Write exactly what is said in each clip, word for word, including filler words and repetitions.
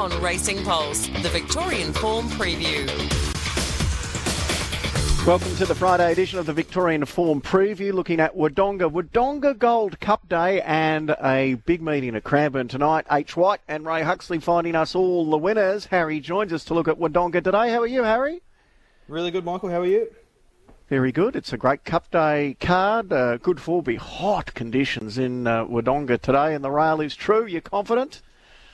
on Racing Pulse, the Victorian Form Preview. Welcome to the Friday edition of the Victorian Form Preview, looking at Wodonga. Wodonga Gold Cup Day and a big meeting at Cranbourne tonight. H. White and Ray Huxley finding us all the winners. Harry joins us to look at Wodonga today. How are you, Harry? Really good, Michael. How are you? Very good. It's a great Cup Day card. Uh, good for be hot conditions in uh, Wodonga today, and the rail is true. You're confident?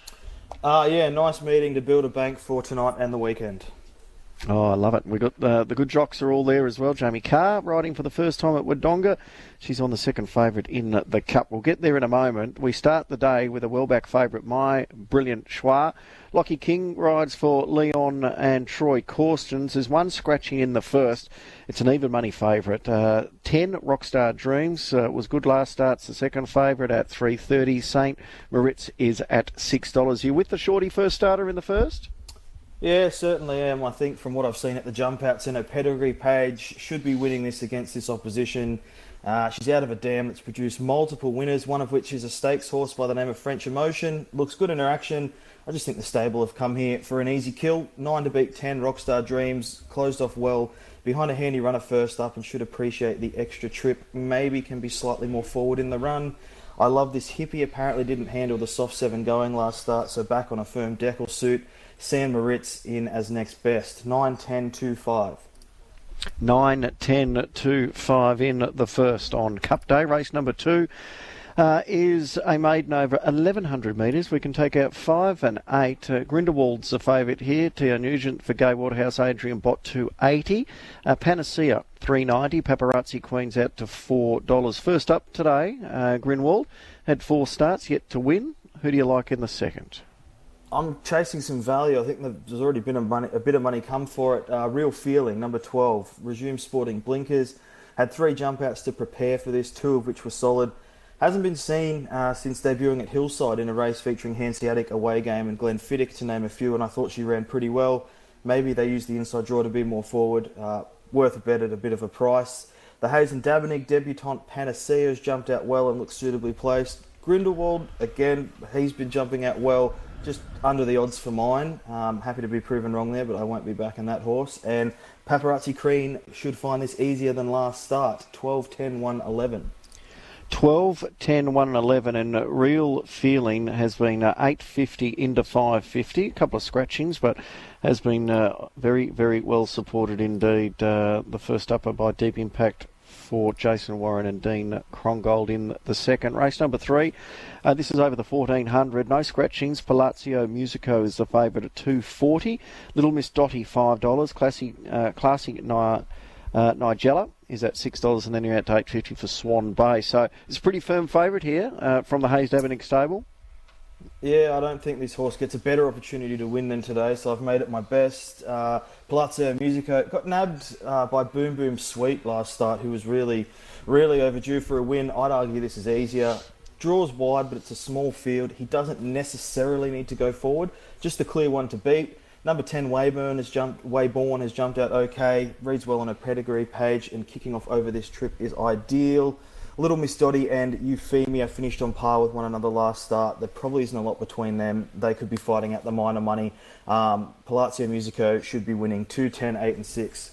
Uh, yeah, nice meeting to build a bank for tonight and the weekend. Oh, I love it. We got uh, the good jocks are all there as well. Jamie Carr riding for the first time at Wodonga. She's on the second favourite in the Cup. We'll get there in a moment. We start the day with a well-back favourite, My Brilliant Schwa. Lockie King rides for Leon and Troy Corstens. There's one scratching in the first. It's an even money favourite. Uh, ten Rockstar Dreams uh, was good last start. It's the second favourite at three thirty. Saint Moritz is at six dollars. You with the shorty first starter in the first? Yeah, certainly am. I think from what I've seen at the jump outs in her pedigree page, should be winning this against this opposition. Uh, she's out of a dam that's produced multiple winners, one of which is a stakes horse by the name of French Emotion. Looks good in her action. I just think the stable have come here for an easy kill. Nine to beat ten, Rockstar Dreams, closed off well behind a handy runner first up and should appreciate the extra trip. Maybe can be slightly more forward in the run. I love this Hippie. Apparently didn't handle the soft seven going last start, so back on a firm decal suit. Sam Moritz in as next best. nine, ten, two, five. nine, ten, two, five in the first on Cup Day. Race number two uh, is a maiden over eleven hundred metres. We can take out five and eight. Uh, Grindelwald's the favourite here. Teo Nugent for Gay Waterhouse, Adrian Bott two eighty. Uh, Panacea three ninety. Paparazzi Queen's out to four dollars. First up today, uh, Grindelwald had four starts, yet to win. Who do you like in the second? I'm chasing some value. I think there's already been a, money, a bit of money come for it. Uh, Real Feeling, number twelve. Resume sporting blinkers. Had three jump outs to prepare for this, two of which were solid. Hasn't been seen uh, since debuting at Hillside in a race featuring Hanseatic, Away Game and Glenfiddich, to name a few, and I thought she ran pretty well. Maybe they used the inside draw to be more forward. Uh, worth a bet at a bit of a price. The Hazen Dabernig debutant Panacea has jumped out well and looks suitably placed. Grindelwald, again, he's been jumping out well. Just under the odds for mine. Um, happy to be proven wrong there, but I won't be backing that horse. And Paparazzi Queen should find this easier than last start. twelve, ten, one, eleven. twelve, ten, one, eleven, and Real Feeling has been uh, eight fifty into five fifty. A couple of scratchings, but has been uh, very, very well supported indeed. Uh, the first upper by Deep Impact for Jason Warren and Dean Krongold in the second. Race number three, uh, this is over the fourteen hundred. No scratchings. Palazzo Musico is the favourite at two forty. Little Miss Dottie, five dollars. Classy, uh, Classy Ni- uh, Nigella is at six dollars, and then you're out to eight fifty for Swan Bay. So it's a pretty firm favourite here uh, from the Hayes Dabernig stable. Yeah, I don't think this horse gets a better opportunity to win than today, so I've made it my best. Uh, Palazzo Musico got nabbed uh, by Boom Boom Sweet last start, who was really, really overdue for a win. I'd argue this is easier. Draws wide, but it's a small field. He doesn't necessarily need to go forward. Just a clear one to beat. Number ten, Wayburn has jumped. Wayborn has jumped out okay. Reads well on a pedigree page, and kicking off over this trip is ideal. Little Miss Dottie and Euphemia finished on par with one another last start. There probably isn't a lot between them. They could be fighting at the minor money. Um, Palazzo Musico should be winning two, ten, eight and six.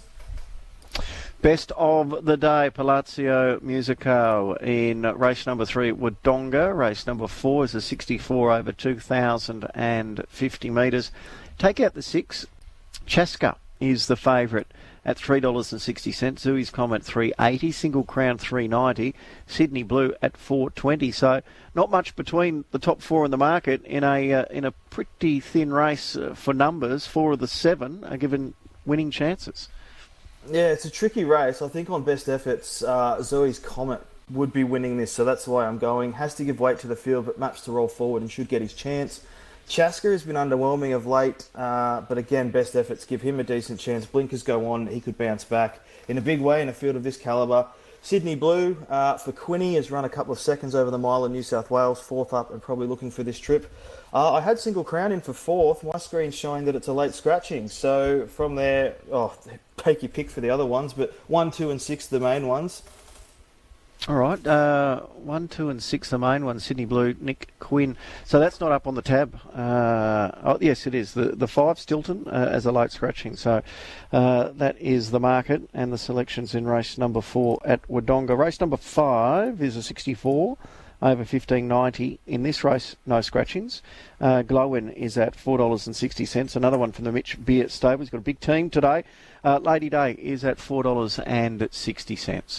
Best of the day, Palazzo Musico in race number three at Wodonga. Race number four is a sixty-four over two thousand fifty metres. Take out the six. Chaska is the favourite at three dollars sixty. Zooey's Comet three eighty, Single Crown three ninety, Sydney Blue at four twenty. So not much between the top four in the market in a uh, in a pretty thin race uh, for numbers. Four of the seven are given winning chances. Yeah, it's a tricky race. I think on best efforts, uh, Zoe's Comet would be winning this, so that's why I'm going. Has to give weight to the field, but maps to roll forward and should get his chance. Chaska has been underwhelming of late, uh, but again, best efforts give him a decent chance. Blinkers go on, he could bounce back in a big way in a field of this calibre. Sydney Blue uh, for Quinny has run a couple of seconds over the mile in New South Wales, fourth up and probably looking for this trip. Uh, I had Single Crown in for fourth. My screen's showing that it's a late scratching, so from there, oh, take your pick for the other ones, but one, two and six are the main ones. All right, uh, one, two, and six, the main one, Sydney Blue, Nick Quinn. So that's not up on the tab. Uh, oh, yes, it is. The the five, Stilton, uh, as a late scratching. So uh, that is the market and the selections in race number four at Wodonga. Race number five is a sixty-four. Over fifteen ninety. In this race, no scratchings. Uh, Glowin is at four dollars sixty. Another one from the Mitch Beer stable. He's got a big team today. Uh, Lady Day is at four dollars sixty.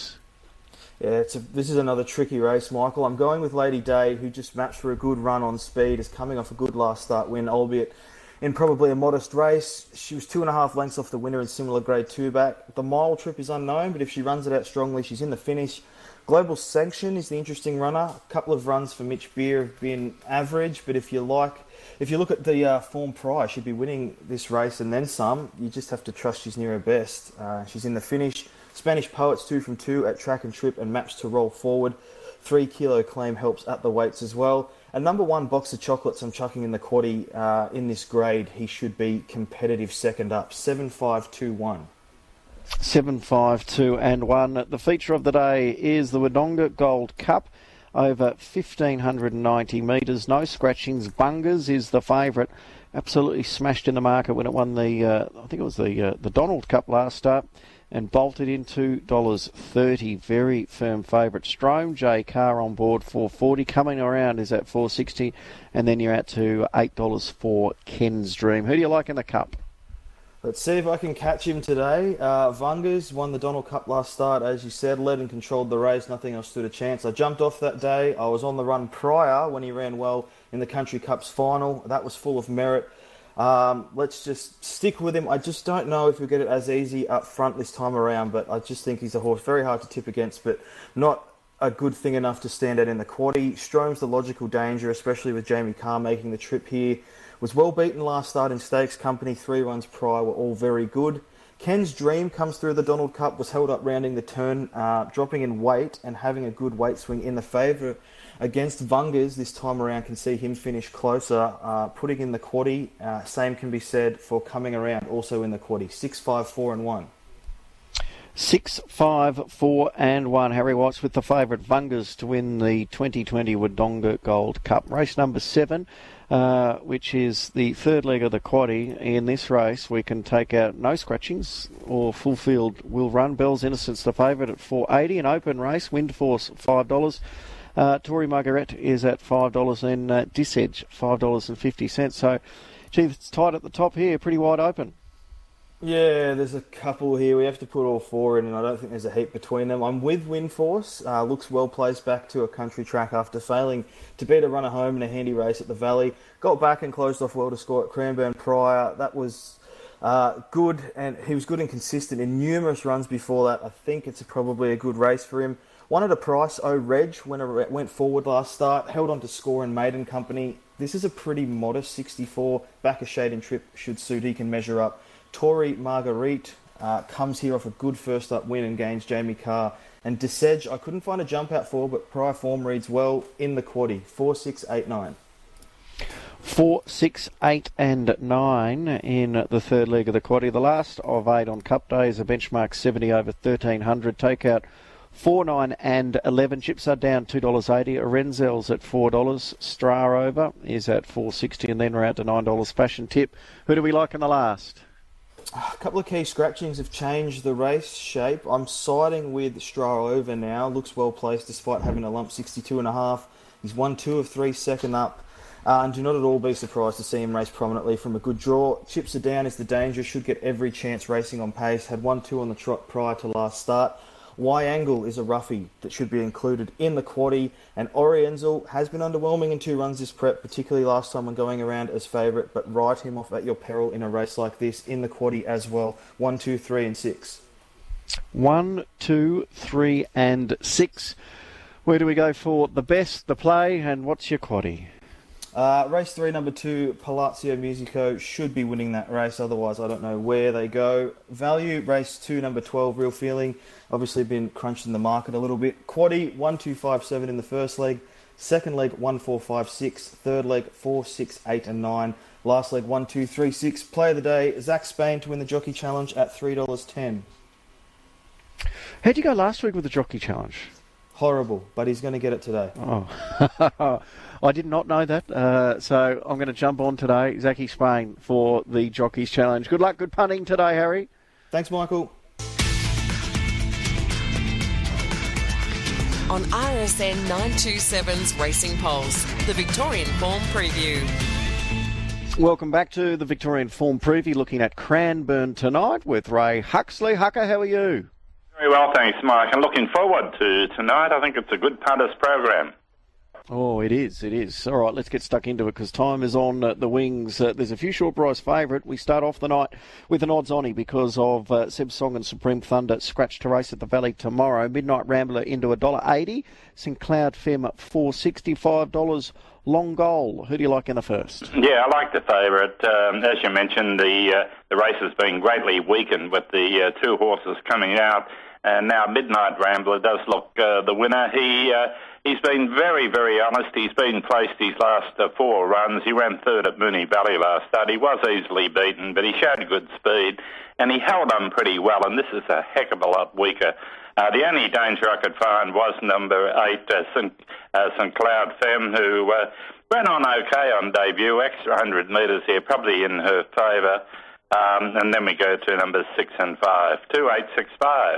Yeah, it's a, this is another tricky race, Michael. I'm going with Lady Day, who just matched for a good run on speed, is coming off a good last start win, albeit in probably a modest race. She was two and a half lengths off the winner in similar grade two back. The mile trip is unknown, but if she runs it out strongly, she's in the finish. Global Sanction is the interesting runner. A couple of runs for Mitch Beer have been average, but if you like, if you look at the uh, form prior, she'd be winning this race and then some. You just have to trust she's near her best. Uh, she's in the finish. Spanish Poets two from two at track and trip and maps to roll forward. Three kilo claim helps at the weights as well. And number one, Box of Chocolates, I'm chucking in the quaddie uh, in this grade. He should be competitive second up. seven five two one. seven five two and one. The feature of the day is the Wodonga Gold Cup. Over fifteen ninety metres. No scratchings. Bungas is the favourite. Absolutely smashed in the market when it won the, uh, I think it was the uh, the Donald Cup last start, and bolted in two dollars thirty. Very firm favourite. Strome J Car on board four forty. Coming around is at four sixty. And then you're out to eight dollars for Ken's Dream. Who do you like in the Cup? Let's see if I can catch him today. Uh, Vungas won the Donald Cup last start, as you said, led and controlled the race. Nothing else stood a chance. I jumped off that day. I was on the run prior when he ran well in the Country Cup's final. That was full of merit. Um, let's just stick with him. I just don't know if we'll get it as easy up front this time around, but I just think he's a horse very hard to tip against, but not a good thing enough to stand out in the quaddie. Strome's the logical danger, especially with Jamie Carr making the trip here. Was well beaten last start in Stakes Company. Three runs prior were all very good. Ken's Dream comes through the Donald Cup, was held up rounding the turn, uh, dropping in weight and having a good weight swing in the favour against Vungas this time around. Can see him finish closer, uh, putting in the quaddie. Uh, same can be said for Coming Around, also in the quaddie. Six, five, four and one. Six, five, four and one. Harry Watts with the favourite Vungas to win the twenty twenty Wodonga Gold Cup. Race number seven, uh, which is the third leg of the quaddie. In this race, we can take out no scratchings or full field will run. Bell's Innocence the favourite at four eighty. An open race, Wind Force five dollars. Uh, Tory Margaret is at five dollars and uh, Disedge five dollars fifty. So, gee, it's tight at the top here, pretty wide open. Yeah, there's a couple here. We have to put all four in, and I don't think there's a heap between them. I'm with Windforce. Uh, looks well placed back to a country track after failing to beat a runner home in a handy race at the Valley. Got back and closed off well to score at Cranbourne prior. That was uh, good, and he was good and consistent in numerous runs before that. I think it's probably a good race for him. Won at a price, O Reg, when it went forward last start. Held on to score in Maiden Company. This is a pretty modest sixty-four. Back a shade and trip should suit. He can measure up. Tory Marguerite uh, comes here off a good first up win and gains Jamie Carr. And Disedge, I couldn't find a jump out for, but prior form reads well in the quaddie. Four, six, eight, nine. Four, six, eight, and nine in the third leg of the quaddie. The last of eight on Cup Day is a benchmark seventy over thirteen hundred. Take out four, nine, and eleven. Chips are down two dollars eighty. Renzel's at four dollars. Star over is at four sixty, and then we're out to nine dollars. Fashion Tip. Who do we like in the last? A couple of key scratchings have changed the race shape. I'm siding with Stroh over now. Looks well placed despite having a lump sixty-two and a half. He's won two of three second up. Uh, and do not at all be surprised to see him race prominently from a good draw. Chips are down is the danger. Should get every chance racing on pace. Had one two on the trot prior to last start. Y-Angle is a roughie that should be included in the quaddie, and Oriental has been underwhelming in two runs this prep, particularly last time when going around as favourite, but write him off at your peril in a race like this in the quaddie as well. One, two, three, and six. One, two, three, and six. Where do we go for the best, the play, and what's your quaddie? Uh, race three, number two, Palazzo Musico should be winning that race. Otherwise, I don't know where they go. Value, race two, number twelve, Real Feeling. Obviously been crunched in the market a little bit. Quaddie, one, two, five, seven in the first leg. Second leg, one, four, five, six. Third leg, four, six, eight, and nine. Last leg, one, two, three, six. Play of the day, Zach Spain to win the Jockey Challenge at three dollars ten. How'd you go last week with the Jockey Challenge? Horrible, but he's going to get it today. Oh, I did not know that. Uh, so I'm going to jump on today, Zachy Spain, for the Jockeys Challenge. Good luck, good punting today, Harry. Thanks, Michael. On R S N nine twenty-seven's Racing Pulse, the Victorian Form Preview. Welcome back to the Victorian Form Preview, looking at Cranbourne tonight with Ray Huxley. Hucker, how are you? Very well, thanks, Mike. I'm looking forward to tonight. I think it's a good punters program. Oh, it is, it is. All right, let's get stuck into it because time is on uh, the wings. Uh, there's a few short price favourite. We start off the night with an odds-onny because of uh, Seb Song and Supreme Thunder scratch to race at the Valley tomorrow. Midnight Rambler into one dollar eighty. Saint Cloud Femme four dollars sixty-five. Long goal. Who do you like in the first? Yeah, I like the favourite. Um, as you mentioned, the uh, the race has been greatly weakened with the uh, two horses coming out, and now Midnight Rambler does look uh, the winner. He uh, he's been very, very honest. He's been placed his last uh, four runs. He ran third at Moonee Valley last start. He was easily beaten, but he showed good speed, and he held on pretty well. And this is a heck of a lot weaker. Uh, the only danger I could find was number eight, uh, Saint Uh, Saint Cloud Femme, who uh, ran on okay on debut, extra one hundred metres here, probably in her favour. Um, and then we go to numbers six and five, two, eight, six, five.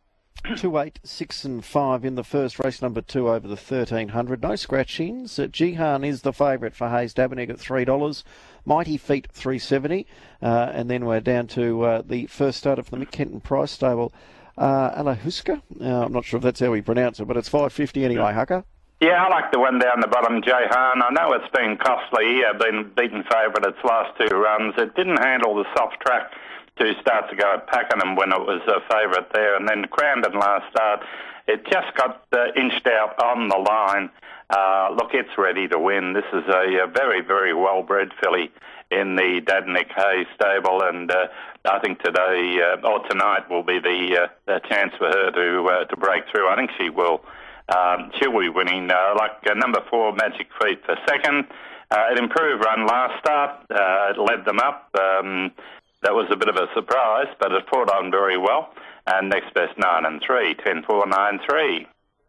Two, eight, six and five in the first race, number two over the thirteen hundred. No scratchings. Uh, Jihan is the favourite for Hayes Dabenegg at three dollars. Mighty Feet three seventy. Uh, and then we're down to uh, the first starter for the Mick Kenton Price stable, uh, Alahuska. Uh, I'm not sure if that's how we pronounce it, but it's five fifty anyway, Hucker. Yeah, I like the one down the bottom, Jehan. I know it's been costly, uh, been beaten favourite its last two runs. It didn't handle the soft track two starts ago at Pakenham when it was a favourite there, and then Crandon last start. It just got uh, inched out on the line. Uh, look, it's ready to win. This is a, a very, very well-bred filly in the Dabenegg Hayes stable, and uh, I think today uh, or tonight will be the, uh, the chance for her to uh, to break through. I think she will. Um, she'll be winning. Uh, like uh, number four, Magic Feet for second. Uh, it improved run last start. Uh, it led them up. Um, that was a bit of a surprise, but it fought on very well. And next best nine and three, ten, four, nine, three.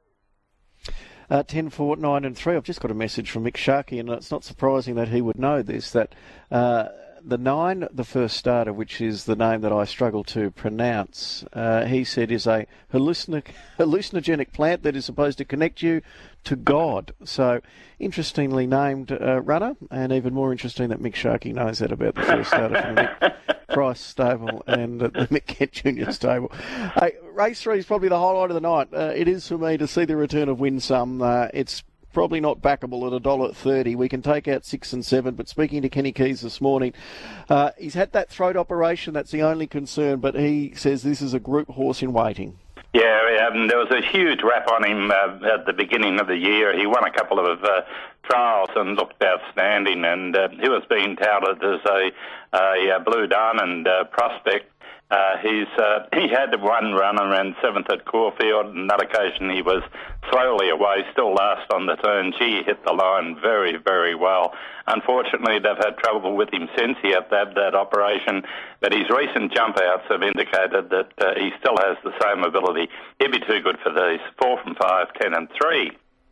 Uh, ten, four, nine and three. I've just got a message from Mick Sharkey, and it's not surprising that he would know this, that uh, the nine, the first starter, which is the name that I struggle to pronounce, uh, he said is a hallucin- hallucinogenic plant that is supposed to connect you to God. So, interestingly named uh, runner, and even more interesting that Mick Sharkey knows that about the first starter from the Mick Price stable and uh, the Mick Kent Junior stable. Hey, race three is probably the highlight of the night. Uh, it is for me to see the return of Winsome. Uh, it's probably not backable at one dollar thirty. We can take out six and seven, but speaking to Kenny Keys this morning, uh, he's had that throat operation. That's the only concern, but he says this is a group horse in waiting. Yeah, um, there was a huge rap on him uh, at the beginning of the year. He won a couple of uh, trials and looked outstanding, and uh, he was being touted as a, a, a Blue Diamond uh, prospect. Uh, he's uh, he had one run and ran seventh at Caulfield. On that occasion, he was slowly away, still last on the turn. Gee, hit the line very, very well. Unfortunately, they've had trouble with him since he had that, that operation, but his recent jump outs have indicated that uh, he still has the same ability. He'd be too good for these. Four from five, ten and three.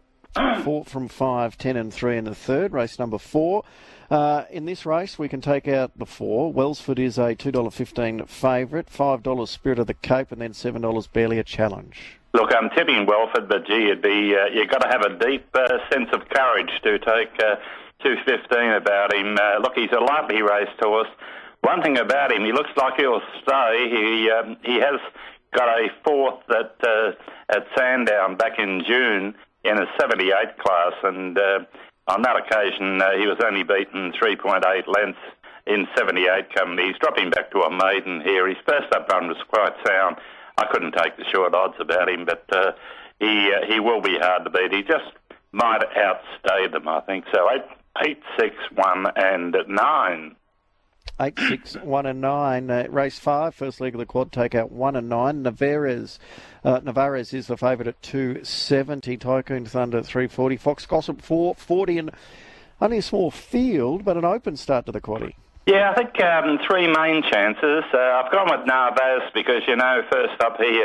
Four from five, ten and three in the third, race number four. Uh, in this race, we can take out the four. Wellsford is a two dollars fifteen favourite, five dollars Spirit of the Cape, and then seven dollars Barely a Challenge. Look, I'm tipping Wellford, but gee, it'd be, uh, you've got to have a deep uh, sense of courage to take uh, two fifteen about him. Uh, look, he's a lightly raced horse. One thing about him, he looks like he'll stay. He um, he has got a fourth at, uh, at Sandown back in June in a seventy-eight class, and uh, on that occasion uh, he was only beaten three point eight lengths in seventy-eight company. He's dropping back to a maiden here. His first up run was quite sound. I couldn't take the short odds about him, but uh, he uh, he will be hard to beat. He just might outstay them, I think. So eight, eight, six, one, and nine. Eight, six, one, and nine. Uh, race five, first leg of the quad, take out one and nine. Navarez, uh, Navarez is the favourite at two seventy. Tycoon Thunder three forty. Fox Gossip four forty, and only a small field, but an open start to the quaddie. Yeah, I think um, three main chances. Uh, I've gone with Narvaez because, you know, first up here,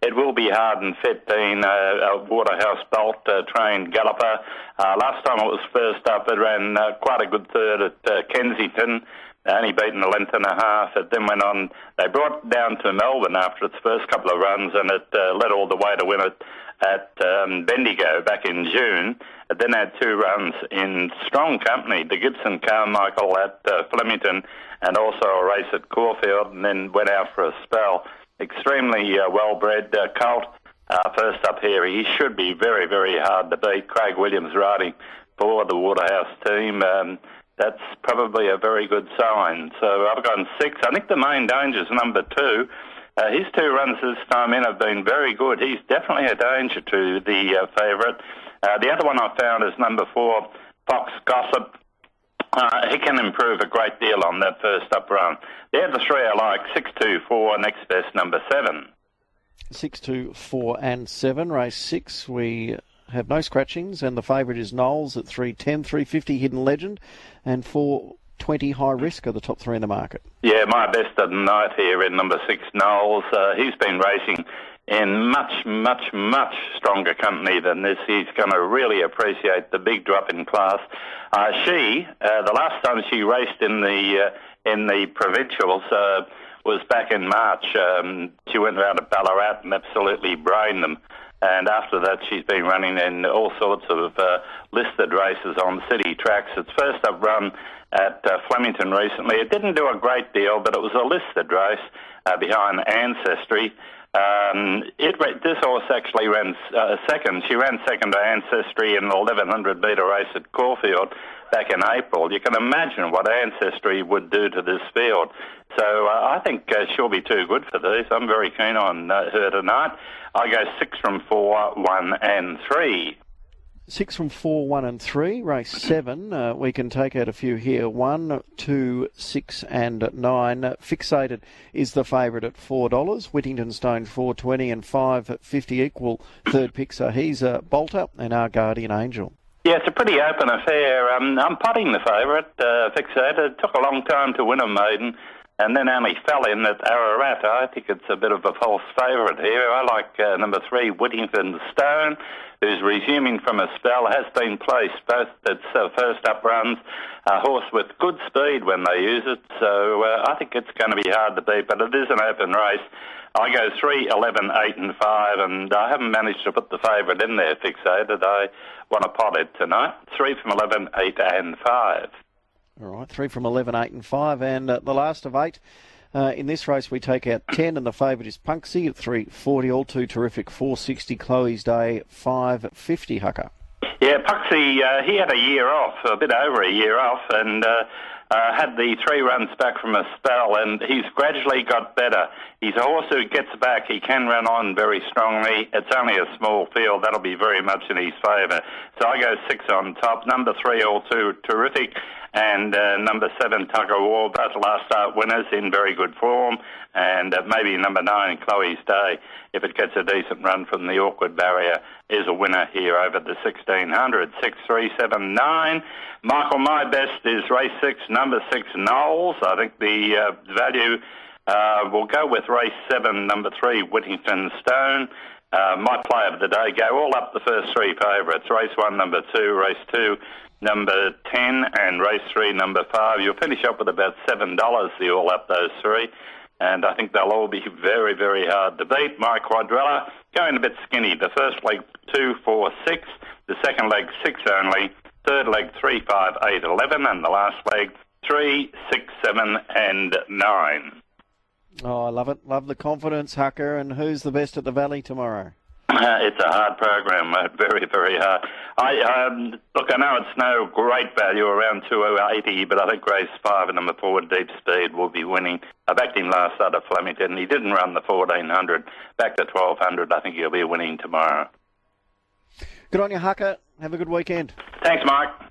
it will be hard and fit being a, a Waterhouse Bolt uh, trained galloper. Uh, last time it was first up, it ran uh, quite a good third at uh, Kensington, only beaten a length and a half. It then went on, they brought it down to Melbourne after its first couple of runs, and it uh, led all the way to win it at um, Bendigo back in June. It then had two runs in strong company, the Gibson Carmichael at uh, Flemington, and also a race at Caulfield, and then went out for a spell. Extremely uh, well-bred uh, colt. Uh, first up here, he should be very, very hard to beat. Craig Williams riding for the Waterhouse team. Um, That's probably a very good sign. So I've gone six. I think the main danger's number two. Uh, his two runs this time in have been very good. He's definitely a danger to the uh, favourite. Uh, the other one I found is number four, Fox Gossip. Uh, he can improve a great deal on that first up run. They're the three I like, six, two, four, next best, number seven. Six, two, four and seven. Race six, we have no scratchings, and the favourite is Knowles at three ten, three fifty Hidden Legend, and four twenty High Risk are the top three in the market. Yeah, my best of the night here in number six, Knowles. Uh, he's been racing in much, much, much stronger company than this. He's going to really appreciate the big drop in class. Uh, she, uh, the last time she raced in the uh, in the provincials uh, was back in March. Um, she went around to Ballarat and absolutely brained them. And after that, she's been running in all sorts of uh, listed races on city tracks. Its first up run at uh, Flemington recently. It didn't do a great deal, but it was a listed race uh, behind Ancestry. Um, it this horse actually ran uh, second. She ran second to Ancestry in an eleven hundred metre race at Caulfield back in April. You can imagine what Ancestry would do to this field. So uh, I think uh, she'll be too good for these. I'm very keen on uh, her tonight. I go six from four, one and three. Six from four, one and three. Race seven, uh, we can take out a few here. One, two, six and nine. Fixated is the favourite at four dollars. Whittington Stone four twenty and five fifty equal third pick. So he's a Bolter and our Guardian Angel. Yeah, it's a pretty open affair. Um, I'm putting the favourite, uh, Fixated. It took a long time to win a maiden, and then only fell in at Ararat. I think it's a bit of a false favourite here. I like uh, number three, Whittington Stone, who's resuming from a spell, has been placed both its uh, first up runs, a horse with good speed when they use it. So uh, I think it's going to be hard to beat, but it is an open race. I go three, eleven, eight and five, and I haven't managed to put the favourite in there, Fixated. I want to pot it tonight. three from eleven, eight and five. All right, three from eleven, eight and five, and uh, the last of eight. Uh, in this race, we take out ten, and the favourite is Punksy at three forty. All too terrific, four sixty. Chloe's Day, five fifty. Hucker. Yeah, Punksy, uh, he had a year off, a bit over a year off, and uh, uh, had the three runs back from a spell, and he's gradually got better. He's a horse who gets back. He can run on very strongly. It's only a small field. That'll be very much in his favour. So I go six on top. Number three, all too terrific. And uh, number seven, Tugger War, both last start winners in very good form. And uh, maybe number nine, Chloe's Day, if it gets a decent run from the awkward barrier, is a winner here over the sixteen hundred. six, three, seven, nine. Michael, my best is race six, number six, Knowles. I think the uh, value uh, will go with race seven, number three, Whittington Stone. Uh, my play of the day, go all up the first three favourites. Race one, number two, race two, number ten, and race three, number five. You'll finish up with about seven dollars, the all up those three. And I think they'll all be very, very hard to beat. My quadrella, going a bit skinny. The first leg, two, four, six. The second leg, six only. Third leg, three, five, eight, eleven. And the last leg, three, six, seven, and nine. Oh, I love it. Love the confidence, Hucker. And who's the best at the Valley tomorrow? Uh, it's a hard program, mate. Very, very hard. I um, look, I know it's no great value around two eighty, but I think race five and number four, Deep Speed, will be winning. I backed him last out of Flemington. He didn't run the fourteen hundred. Back to twelve hundred. I think he'll be winning tomorrow. Good on you, Hucker. Have a good weekend. Thanks, Mike.